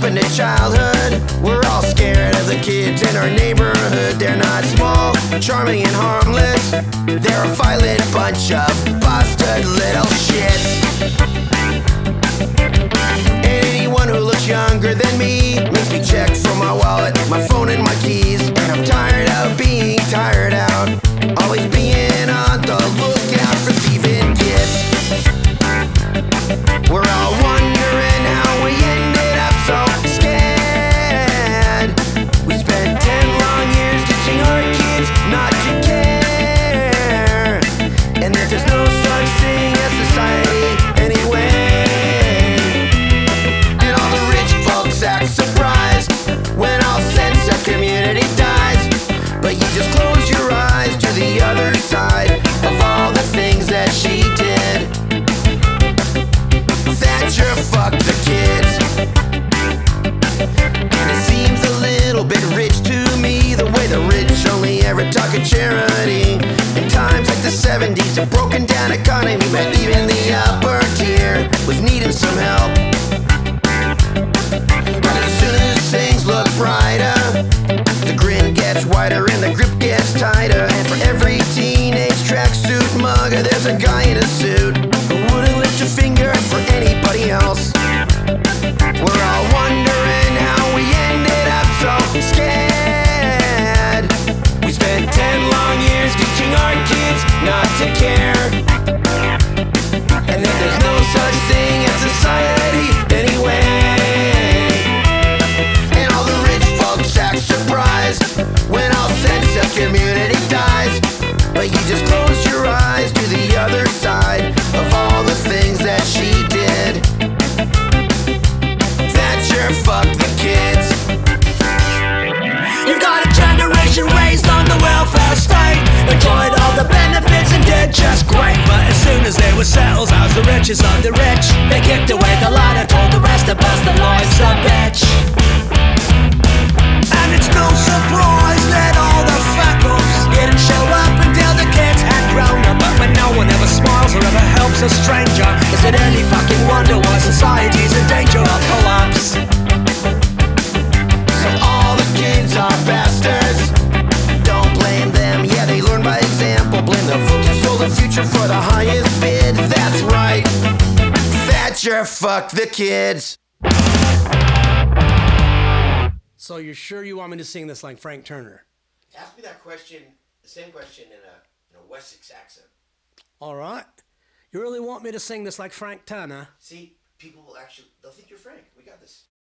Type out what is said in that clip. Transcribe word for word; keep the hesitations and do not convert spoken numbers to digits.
into childhood. We're all scared of the kids in our neighborhood. They're not small, charming and harmless. They're a violent bunch of busted little shits. Anyone who looks younger than me makes me check for my wallet, my phone and my keys. And I'm tired of being tired out, always being on the lookout for thieving kids. We're all wondering how we ended up so scared. We spent ten long years teaching our kids not to care, and that there's no such thing as society anyway. And all the rich folks act surprised when all sense of community dies, but you just close your eyes to the other side of all the things that she did. Thatcher fucked the kids, and it seems a little bit rich to me, the way the rich only ever talk of charity. In times like the seventies, a broken down economy meant even the upper tier was needing some help. But as soon as things look brighter, the grin gets wider and the grip gets tighter. And for every teenage tracksuit mugger, there's a guy in a suit who wouldn't lift a finger for anybody else. We're all wondering how we ended up so scared. We spent ten long years teaching our kids not to care, and that there's no such thing as society anyway. And all the rich folks act surprised when all sense of community dies, but you just close your eyes to the other side of all the things that she did. Thatcher fucked the kids. You've got a generation raised on the welfare state, enjoyed all the benefits and did just great. But as soon as they were settled, as the richest of the rich, they kicked away the ladder, told the rest of us that life's a bitch. And it's no surprise that all the fuck-ups didn't show up until the kids had grown up. But when no one ever smiles or ever helps a stranger, is it any fucking wonder why society's in danger of collapse? So all the kids are bastards. Don't blame them, yeah, they learn by example. Blame the folks who sold the future for the highest bid. That's right, Thatcher fucked the kids. So you're sure you want me to sing this like Frank Turner? Ask me that question, the same question in a, in a Wessex accent. All right. You really want me to sing this like Frank Turner? See, people will actually, they'll think you're Frank. We got this.